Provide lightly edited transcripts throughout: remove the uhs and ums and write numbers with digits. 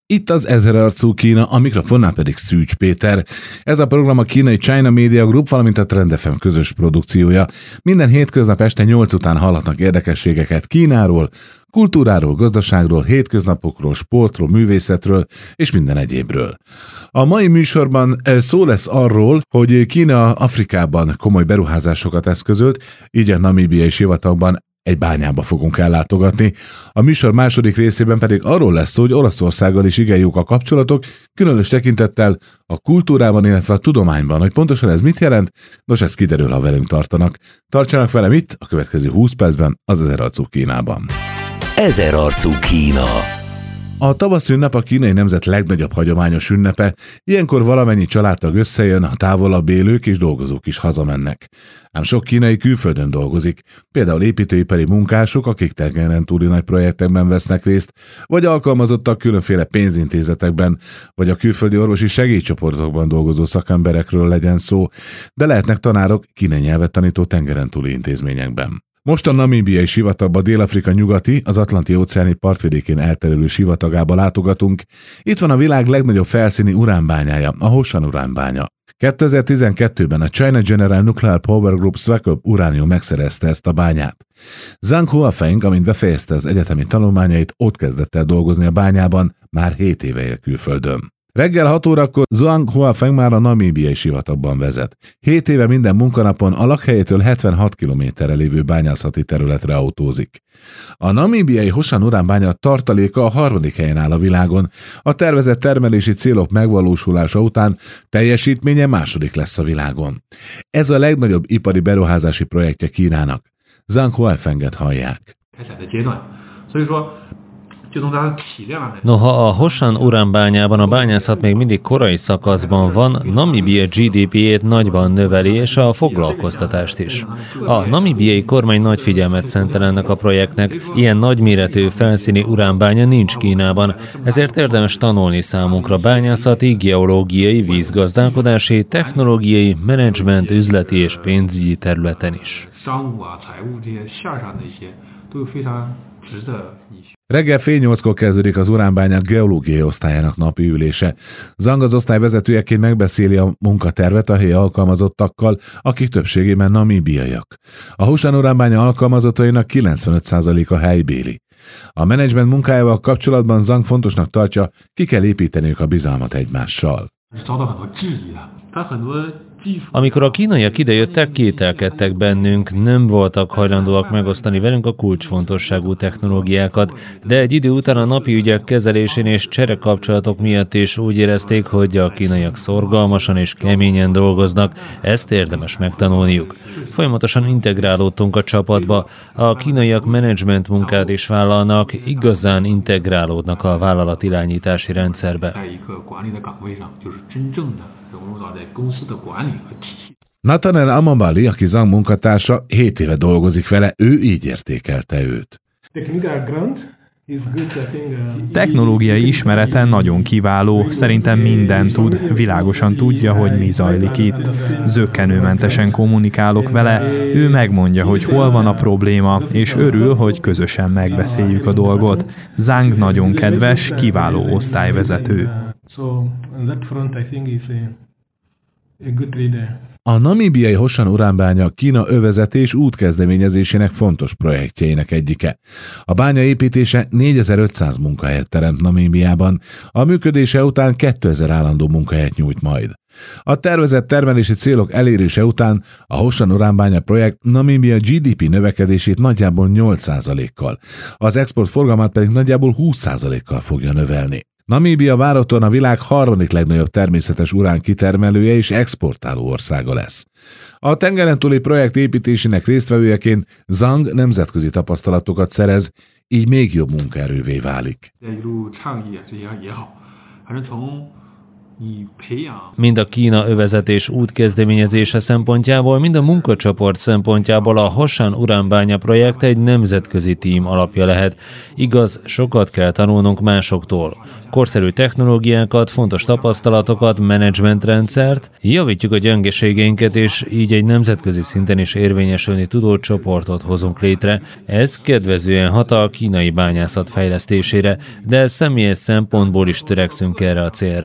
Itt az ezerarcú Kína, a mikrofonnál pedig Szűcs Péter. Ez a program a kínai China Media Group, valamint a Trend FM közös produkciója. Minden hétköznap este 8 után hallhatnak érdekességeket Kínáról, kultúráról, gazdaságról, hétköznapokról, sportról, művészetről és minden egyébről. A mai műsorban szó lesz arról, hogy Kína Afrikában komoly beruházásokat eszközölt, így a namíbiai sivatagban egy bányába fogunk ellátogatni. A műsor második részében pedig arról lesz szó, hogy Olaszországgal is igen jók a kapcsolatok, különös tekintettel a kultúrában, illetve a tudományban. Hogy pontosan ez mit jelent? Nos, ez kiderül, ha velünk tartanak. Tartsanak velem itt a következő 20 percben az Ezerarcú Kínában. Ezerarcú Kína. A tavaszi ünnep a kínai nemzet legnagyobb hagyományos ünnepe, ilyenkor valamennyi családtag összejön, a távolabb élők és dolgozók is hazamennek. Ám sok kínai külföldön dolgozik, például építőipari munkások, akik tengeren túli nagy projektekben vesznek részt, vagy alkalmazottak különféle pénzintézetekben, vagy a külföldi orvosi segélycsoportokban dolgozó szakemberekről legyen szó, de lehetnek tanárok kínai nyelvet tanító tengeren túli intézményekben. Most a namíbiai sivatagba, Dél-Afrika nyugati, az Atlanti-óceáni partvidékén elterülő sivatagába látogatunk. Itt van a világ legnagyobb felszíni uránbányája, a Hoshan uránbánya. 2012-ben a China General Nuclear Power Group Swakop uránium megszerezte ezt a bányát. Zhang Huafeng, amint befejezte az egyetemi tanulmányait, ott kezdett el dolgozni a bányában, már 7 éve él külföldön. Reggel 6 órakor Zhang Huafeng már a namíbiai sivatagban vezet. 7 éve minden munkanapon a lakhelyétől 76 kilométerre lévő bányászati területre autózik. A namíbiai Hoshan uránbánya tartaléka a 3. helyen áll a világon. A tervezett termelési célok megvalósulása után teljesítménye 2. lesz a világon. Ez a legnagyobb ipari beruházási projektje Kínának. Zhang Huafenget hallják. Noha a Hoshan uránbányában a bányászat még mindig korai szakaszban van, Namíbia GDP-jét nagyban növeli, és a foglalkoztatást is. A namíbiai kormány nagy figyelmet szentel ennek a projektnek, ilyen nagyméretű felszíni uránbánya nincs Kínában, ezért érdemes tanulni számunkra bányászati, geológiai, vízgazdálkodási, technológiai, menedzsment, üzleti és pénzügyi területen is. Reggel fél 8-kor kezdődik az uránbányák geológiai osztályának napi ülése. Zhang az osztály vezetőjeként megbeszéli a munkatervet a helyi alkalmazottakkal, akik többségében namíbiaiak. A Hoshan uránbánya alkalmazottainak 95%-a helybéli. A menedzsment munkájával kapcsolatban Zhang fontosnak tartja, ki kell építeniük a bizalmat egymással. Amikor a kínaiak idejöttek, kételkedtek bennünk, nem voltak hajlandóak megosztani velünk a kulcsfontosságú technológiákat, de egy idő után a napi ügyek kezelésén és cserekapcsolatok miatt is úgy érezték, hogy a kínaiak szorgalmasan és keményen dolgoznak, ezt érdemes megtanulniuk. Folyamatosan integrálódtunk a csapatba, a kínaiak menedzsment munkát is vállalnak, igazán integrálódnak a vállalatirányítási rendszerbe. Nathaniel Amabali, aki Zhang munkatársa, 7 éve dolgozik vele, ő így értékelte őt. Technológiai ismerete nagyon kiváló, szerintem mindent tud, világosan tudja, hogy mi zajlik itt. Zökkenőmentesen kommunikálok vele, ő megmondja, hogy hol van a probléma, és örül, hogy közösen megbeszéljük a dolgot. Zhang nagyon kedves, kiváló osztályvezető. A namíbiai Hoshan uránbánya Kína övezetés útkezdeményezésének fontos projektjeinek egyike. A bánya építése 4500 munkahelyet teremt Namíbiában, a működése után 2000 állandó munkahelyet nyújt majd. A tervezett termelési célok elérése után a Hoshan uránbánya projekt Namíbia GDP növekedését nagyjából 8%-kal, az export forgalmát pedig nagyjából 20%-kal fogja növelni. Namíbia várhatóan a világ 3. legnagyobb természetes urán kitermelője és exportáló országa lesz. A tengeren túli projekt építésének résztvevőjeként Zhang nemzetközi tapasztalatokat szerez, így még jobb munkaerővé válik. Mind a Kína övezet és út kezdeményezése szempontjából, mind a munkacsoport szempontjából a Hoshan uránbánya projekt egy nemzetközi tím alapja lehet. Igaz, sokat kell tanulnunk másoktól. Korszerű technológiákat, fontos tapasztalatokat, menedzsmentrendszert, javítjuk a gyengeségeinket, és így egy nemzetközi szinten is érvényesülni tudó csoportot hozunk létre. Ez kedvezően hat a kínai bányászat fejlesztésére, de személyes szempontból is törekszünk erre a célra.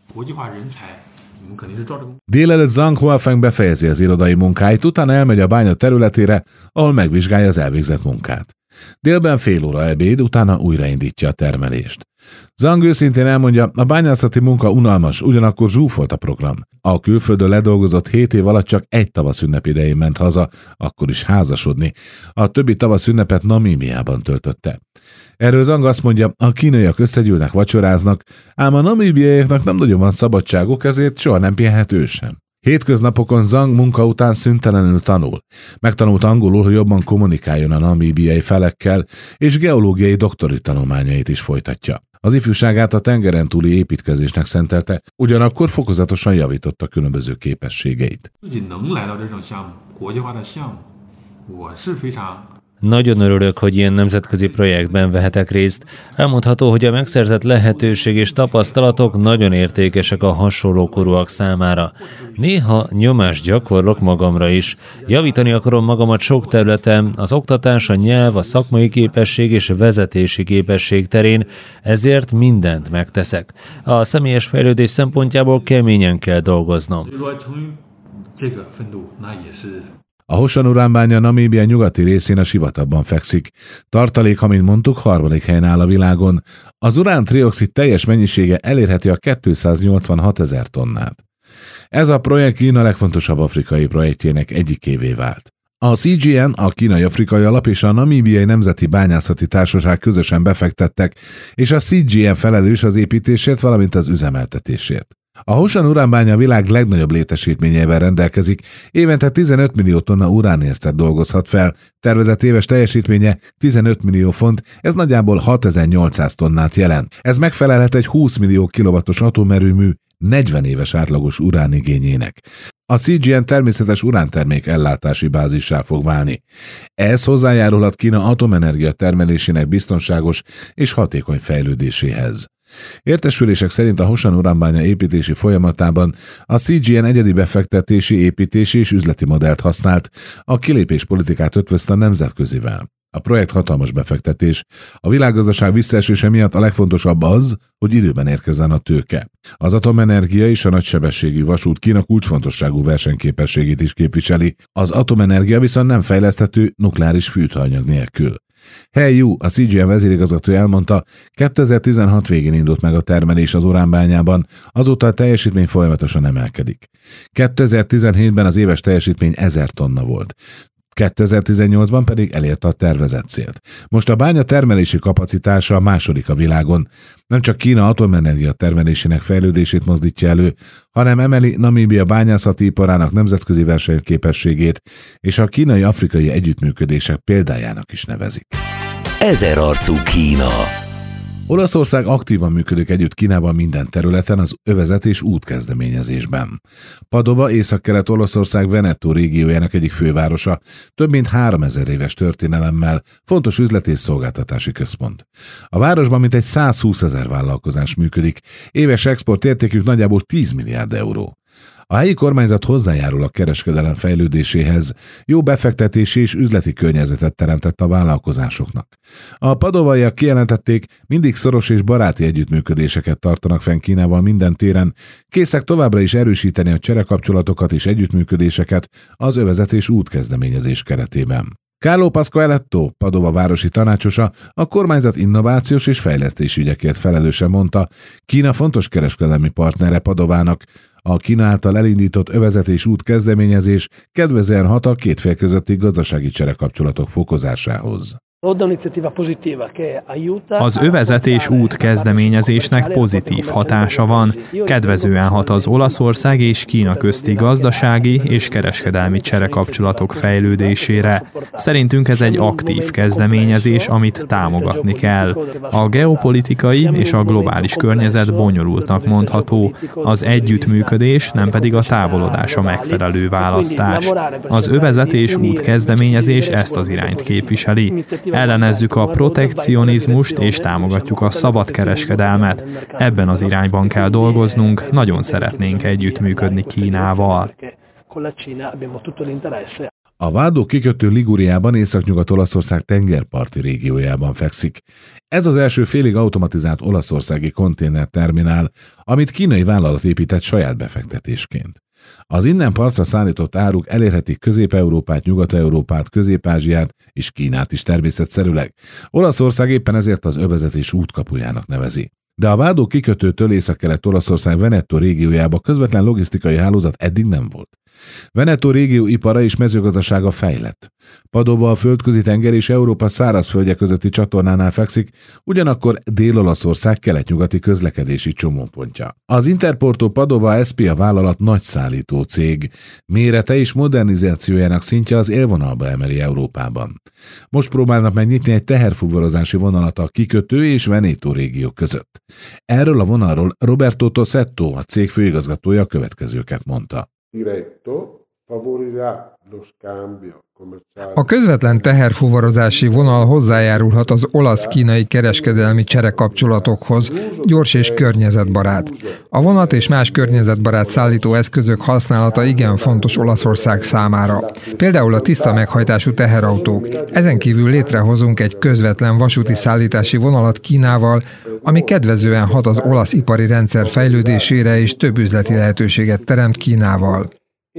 Délelőtt Zhang Huafeng befejezi az irodai munkáit, utána elmegy a bánya területére, ahol megvizsgálja az elvégzett munkát. Délben fél óra ebéd, utána újraindítja a termelést. Zhang őszintén elmondja, a bányászati munka unalmas, ugyanakkor zsúfolt a program. A külföldön ledolgozott 7 év alatt csak egy tavaszünnep idején ment haza, akkor is házasodni. A többi tavaszünnepet Namíbiában töltötte. Erről Zhang azt mondja, a kínaiak összegyűlnek, vacsoráznak, ám a namíbiaiaknak nem nagyon van szabadságuk, ezért soha nem pihenhet ő sem. Hétköznapokon Zhang munka után szüntelenül tanul. Megtanult angolul, hogy jobban kommunikáljon a namíbiai felekkel, és geológiai doktori tanulmányait is folytatja. Az ifjúságát a tengeren túli építkezésnek szentelte, ugyanakkor fokozatosan javította különböző képességeit. Nagyon örülök, hogy ilyen nemzetközi projektben vehetek részt. Elmondható, hogy a megszerzett lehetőség és tapasztalatok nagyon értékesek a hasonló korúak számára. Néha nyomást gyakorlok magamra is. Javítani akarom magamat sok területen, az oktatás, a nyelv, a szakmai képesség és vezetési képesség terén, ezért mindent megteszek. A személyes fejlődés szempontjából keményen kell dolgoznom. A Hoshan uránbánya Namíbia nyugati részén a sivatagban fekszik. Tartalék, amint mondtuk, 3. helyen áll a világon. Az urán-trioxid teljes mennyisége elérheti a 286 000 tonnát. Ez a projekt Kína legfontosabb afrikai projektjének egyikévé vált. A CGN, a Kínai-Afrikai Alap és a Namíbiai Nemzeti Bányászati Társaság közösen befektettek, és a CGN felelős az építésért, valamint az üzemeltetésért. A Hoshan uránbánya a világ legnagyobb létesítményével rendelkezik, évente 15 millió tonna uránércet dolgozhat fel, tervezett éves teljesítménye 15 millió font, ez nagyjából 6800 tonnát jelent. Ez megfelelhet egy 20 millió kilovattos atomerőmű 40 éves átlagos uránigényének. A CGN természetes urántermék ellátási bázissá fog válni. Ez hozzájárulhat Kína atomenergia termelésének biztonságos és hatékony fejlődéséhez. Értesülések szerint a Hoshan uránbánya építési folyamatában a CGN egyedi befektetési, építési és üzleti modellt használt, a kilépés politikát ötvözte a nemzetközivel. A projekt hatalmas befektetés. A világgazdaság visszaesése miatt a legfontosabb az, hogy időben érkezzen a tőke. Az atomenergia és a nagysebességű vasút Kína kulcsfontosságú versenyképességét is képviseli, az atomenergia viszont nem fejleszthető nukleáris fűtőanyag nélkül. He Yu, a CGN vezérigazgatója elmondta, 2016 végén indult meg a termelés az uránbányában, azóta a teljesítmény folyamatosan emelkedik. 2017-ben az éves teljesítmény 1000 tonna volt. 2018-ban pedig elérte a tervezett célt. Most a bánya termelési kapacitása a második a világon. Nem csak Kína atomenergia termelésének fejlődését mozdítja elő, hanem emeli Namíbia bányászati iparának nemzetközi versenyképességét, és a kínai-afrikai együttműködések példájának is nevezik. Ezerarcú Kína. Olaszország aktívan működik együtt Kínával minden területen az övezet és útkezdeményezésben. Padova, Észak-Kelet-Olaszország Veneto régiójának egyik fővárosa, több mint 3000 éves történelemmel, fontos üzleti és szolgáltatási központ. A városban mintegy 120 000 vállalkozás működik, éves exportértékük nagyjából 10 milliárd euró. A helyi kormányzat hozzájárul a kereskedelem fejlődéséhez, jó befektetési és üzleti környezetet teremtett a vállalkozásoknak. A padovaiak kijelentették, mindig szoros és baráti együttműködéseket tartanak fenn Kínával minden téren, készek továbbra is erősíteni a cserekapcsolatokat és együttműködéseket az övezet és útkezdeményezés keretében. Carlo Pasqualetto, Padova városi tanácsosa, a kormányzat innovációs és fejlesztési ügyekért felelősen mondta, Kína fontos kereskedelmi partnere Padovának. A Kína által elindított övezet és út kezdeményezés kedvezően hat a két fél közötti gazdasági cserekapcsolatok fokozásához. Az övezetés út kezdeményezésnek pozitív hatása van, kedvezően hat az Olaszország és Kína közti gazdasági és kereskedelmi cserekapcsolatok fejlődésére. Szerintünk ez egy aktív kezdeményezés, amit támogatni kell. A geopolitikai és a globális környezet bonyolultnak mondható, az együttműködés nem pedig a távolodás a megfelelő választás. Az övezetés út kezdeményezés ezt az irányt képviseli. Ellenezzük a protekcionizmust és támogatjuk a szabadkereskedelmet. Ebben az irányban kell dolgoznunk, nagyon szeretnénk együttműködni Kínával. A Vádó kikötő Liguriában, Északnyugat-Olaszország tengerparti régiójában fekszik. Ez az első félig automatizált olaszországi konténerterminál, amit kínai vállalat épített saját befektetésként. Az innen partra szállított áruk elérhetik Közép-Európát, Nyugat-Európát, Közép-Ázsiát és Kínát is természetszerűleg. Olaszország éppen ezért az övezetés útkapujának nevezi. De a Vádó kikötőtől Északkelet-Olaszország Veneto régiójába közvetlen logisztikai hálózat eddig nem volt. Veneto régió ipara és mezőgazdasága fejlett. Padova a földközi tenger és Európa szárazföldje közötti csatornánál fekszik, ugyanakkor Dél-Olaszország kelet-nyugati közlekedési csomópontja. Az Interporto Padova SPA vállalat nagy szállító cég. Mérete és modernizációjának szintje az élvonalba emeli Európában. Most próbálnak megnyitni egy teherfuvarozási vonalat a kikötő és Veneto régió között. Erről a vonalról Roberto Tossetto, a cég főigazgatója a következőket mondta. A közvetlen teherfuvarozási vonal hozzájárulhat az olasz-kínai kereskedelmi cserekapcsolatokhoz, gyors és környezetbarát. A vonat és más környezetbarát szállító eszközök használata igen fontos Olaszország számára. Például a tiszta meghajtású teherautók. Ezen kívül létrehozunk egy közvetlen vasúti szállítási vonalat Kínával, ami kedvezően hat az olasz ipari rendszer fejlődésére és több üzleti lehetőséget teremt Kínával.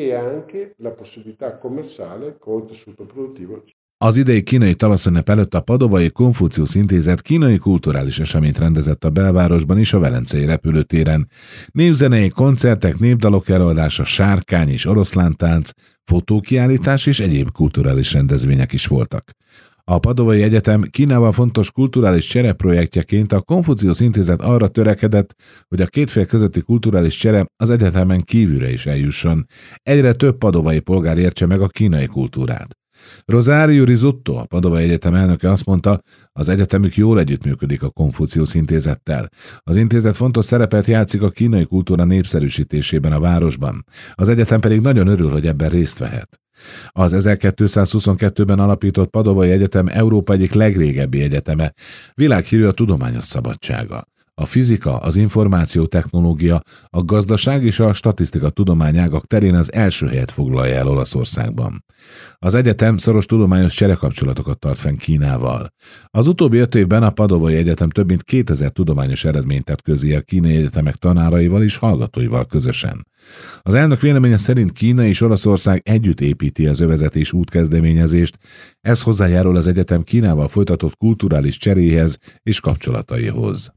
Az idei kínai tavaszünnep előtt a Padovai Konfuciusz Intézet kínai kulturális eseményt rendezett a belvárosban is, a Velencei repülőtéren. Népzenei koncertek, népdalok előadása, sárkány és oroszlántánc, fotókiállítás és egyéb kulturális rendezvények is voltak. A Padovai Egyetem Kínával fontos kulturális csereprojektjeként a Konfuciusz Intézet arra törekedett, hogy a két fél közötti kulturális csere az egyetemen kívülre is eljusson. Egyre több padovai polgár értse meg a kínai kultúrát. Rosario Risotto, a Padovai Egyetem elnöke azt mondta, az egyetemük jól együttműködik a Konfuciusz Intézettel. Az intézet fontos szerepet játszik a kínai kultúra népszerűsítésében a városban. Az egyetem pedig nagyon örül, hogy ebben részt vehet. Az 1222-ben alapított Padovai Egyetem Európa egyik legrégebbi egyeteme, világhírű a tudományos szabadsága. A fizika, az információtechnológia, a gazdaság és a statisztika tudományágak terén az első helyet foglalja el Olaszországban. Az egyetem szoros tudományos cserekapcsolatokat tart fenn Kínával. Az utóbbi 5 évben a Padovai Egyetem több mint 2000 tudományos eredményt tett közé a kínai egyetemek tanáraival és hallgatóival közösen. Az elnök véleménye szerint Kína és Olaszország együtt építi az övezetés útkezdeményezést, ez hozzájárul az egyetem Kínával folytatott kulturális cseréhez és kapcsolataihoz.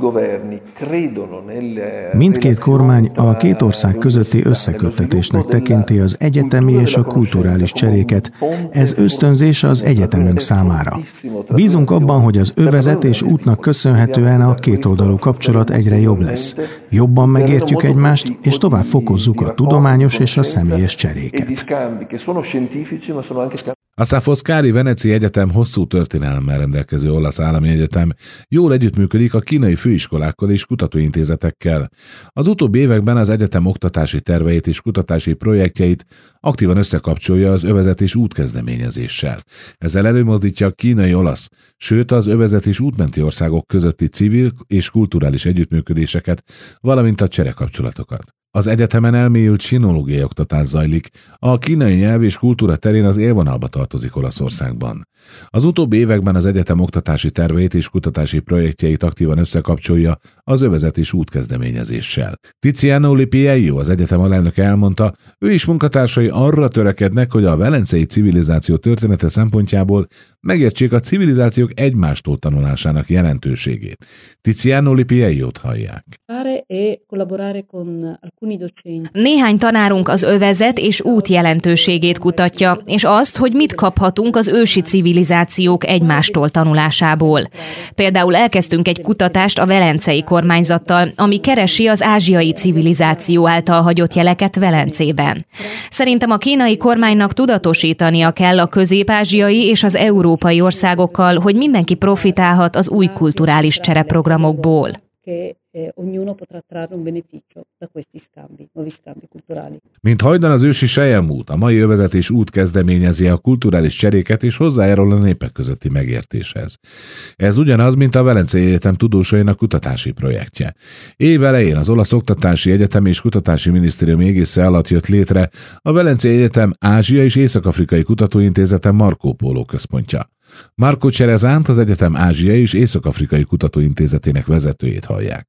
Mindkét kormány a két ország közötti összeköttetésnek tekinti az egyetemi és a kulturális cseréket. Ez ösztönzés az egyetemünk számára. Bízunk abban, hogy az övezetés útnak köszönhetően a kétoldalú kapcsolat egyre jobb lesz. Jobban megértjük egymást, és tovább fokozzuk a tudományos és a személyes cseréket. A Ca' Foscari Veneci Egyetem hosszú történelemmel rendelkező olasz állami egyetem jól együttműködik a kínai főiskolákkal és kutatóintézetekkel. Az utóbbi években az egyetem oktatási terveit és kutatási projektjeit aktívan összekapcsolja az övezetés útkezdeményezéssel. Ezzel előmozdítja a kínai-olasz, sőt az övezetés útmenti országok közötti civil és kulturális együttműködéseket, valamint a cserekapcsolatokat. Az egyetemen elmélyült sinológiai oktatás zajlik, a kínai nyelv és kultúra terén az élvonalba tartozik Olaszországban. Az utóbbi években az egyetem oktatási terveit és kutatási projektjeit aktívan összekapcsolja az övezetés útkezdeményezéssel. Tiziano Lipiello, az egyetem alelnöke elmondta, ő is munkatársai arra törekednek, hogy a velencei civilizáció története szempontjából megértsék a civilizációk egymástól tanulásának jelentőségét. Tiziano Lipiejót hallják. Néhány tanárunk az övezet és út jelentőségét kutatja, és azt, hogy mit kaphatunk az ősi civilizációk egymástól tanulásából. Például elkezdtünk egy kutatást a velencei kormányzattal, ami keresi az ázsiai civilizáció által hagyott jeleket Velencében. Szerintem a kínai kormánynak tudatosítania kell a közép-ázsiai és az európai országokkal, hogy mindenki profitálhat az új kulturális csereprogramokból. Mint hajdan az ősi selyemút, a mai övezetés út kezdeményezi a kulturális cseréket és hozzájárul a népek közötti megértéshez. Ez ugyanaz, mint a Velencei Egyetem tudósainak kutatási projektje. Év elején az Olasz Oktatási Egyetem és Kutatási Minisztérium égisze alatt jött létre a Velencei Egyetem Ázsia és Észak-Afrikai Kutatóintézete Marco Polo központja. Marco Cerezánt, az egyetem Ázsiai és Észak-Afrikai Kutatóintézetének vezetőjét hallják.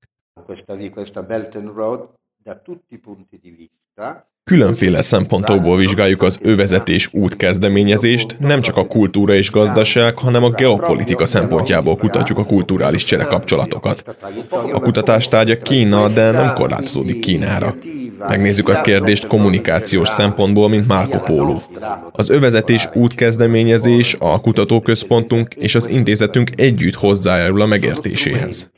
Különféle szempontokból vizsgáljuk az övezetés út kezdeményezést, nem csak a kultúra és gazdaság, hanem a geopolitika szempontjából kutatjuk a kulturális cserekapcsolatokat. A kutatás tárgya Kína, de nem korlátozódik Kínára. Megnézzük a kérdést kommunikációs szempontból, mint Marco Polo. Az övezetés útkezdeményezés, a kutatóközpontunk és az intézetünk együtt hozzájárul a megértéséhez.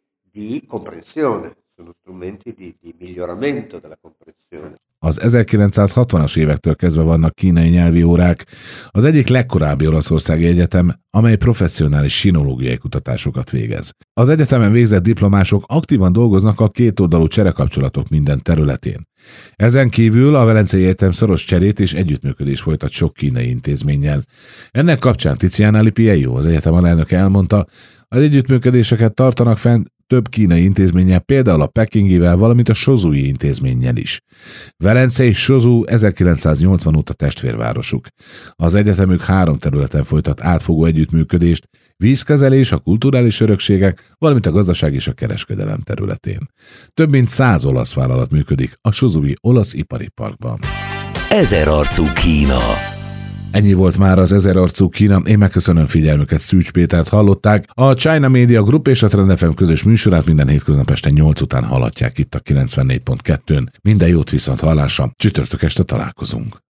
Az 1960-as évektől kezdve vannak kínai nyelvi órák, az egyik legkorábbi olaszországi egyetem, amely professzionális sinológiai kutatásokat végez. Az egyetemen végzett diplomások aktívan dolgoznak a kétoldalú cserekapcsolatok minden területén. Ezen kívül a Velencei Egyetem szoros cserét és együttműködés folytat sok kínai intézménnyel. Ennek kapcsán Tiziano Lipiejó, az egyetem alelnöke elmondta, az együttműködéseket tartanak fenn több kínai intézménnyel, például a pekingivel, valamint a sozui intézménnyel is. Velence és Sozú 1980 óta testvérvárosuk. Az egyetemük 3 területen folytat átfogó együttműködést, vízkezelés, a kulturális örökségek, valamint a gazdaság és a kereskedelem területén. Több mint 100 olasz vállalat működik a Sozui olasz ipari parkban. Ezerarcú Kína. Ennyi volt már az Ezerarcú Kína, én megköszönöm figyelmüket, Szűcs Pétert hallották. A China Media Group és a Trend FM közös műsorát minden hétköznap este 8 után hallhatják itt a 94.2-n. Minden jót, viszont hallásra, csütörtök este találkozunk.